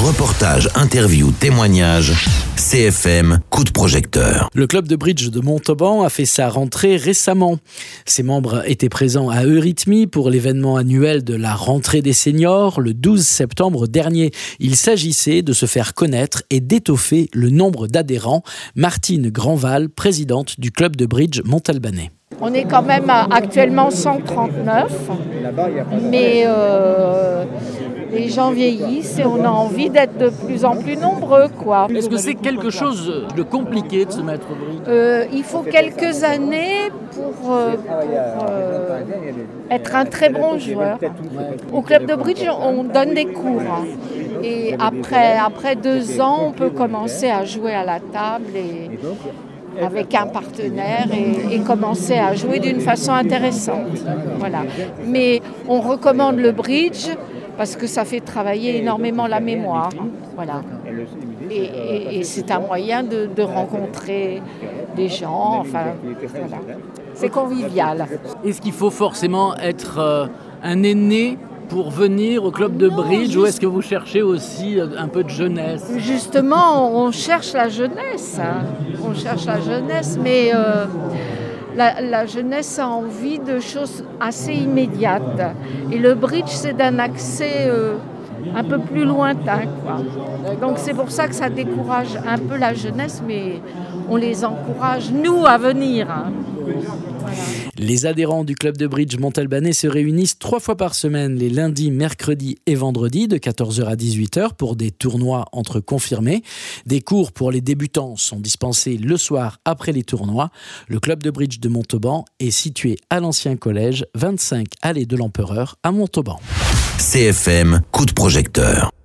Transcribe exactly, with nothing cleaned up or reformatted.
Reportages, interviews, témoignages, C F M, coup de projecteur. Le club de bridge de Montauban a fait sa rentrée récemment. Ses membres étaient présents à Eurythmie pour l'événement annuel de la rentrée des seniors le douze septembre dernier. Il s'agissait de se faire connaître et d'étoffer le nombre d'adhérents. Martine Grandval, présidente du club de bridge montalbanais. On est quand même à actuellement cent trente-neuf, mais euh, les gens vieillissent et on a envie d'être de plus en plus nombreux, quoi. Est-ce que c'est quelque chose de compliqué de se mettre au bridge ? euh, Il faut quelques années pour, euh, pour euh, être un très bon joueur. Au club de bridge, on donne des cours. Et après, après deux ans, on peut commencer à jouer à la table et avec un partenaire et, et commencer à jouer d'une façon intéressante. Voilà. Mais on recommande le bridge parce que ça fait travailler énormément la mémoire. Voilà. Et, et, et c'est un moyen de, de rencontrer des gens. Enfin, voilà. C'est convivial. Est-ce qu'il faut forcément être euh, un aîné pour venir au club de bridge, non, juste... ou est-ce que vous cherchez aussi un peu de jeunesse ? Justement, on cherche la jeunesse. Hein. On cherche la jeunesse, mais euh, la, la jeunesse a envie de choses assez immédiates. Et le bridge, c'est d'un accès euh, un peu plus lointain, quoi. Donc c'est pour ça que ça décourage un peu la jeunesse, mais on les encourage, nous, à venir. Hein. Voilà. Les adhérents du club de bridge montalbanais se réunissent trois fois par semaine, les lundis, mercredis et vendredis, de quatorze heures à dix-huit heures pour des tournois entre confirmés. Des cours pour les débutants sont dispensés le soir après les tournois. Le club de bridge de Montauban est situé à l'ancien collège, vingt-cinq allée de l'Empereur à Montauban. C F M, coup de projecteur.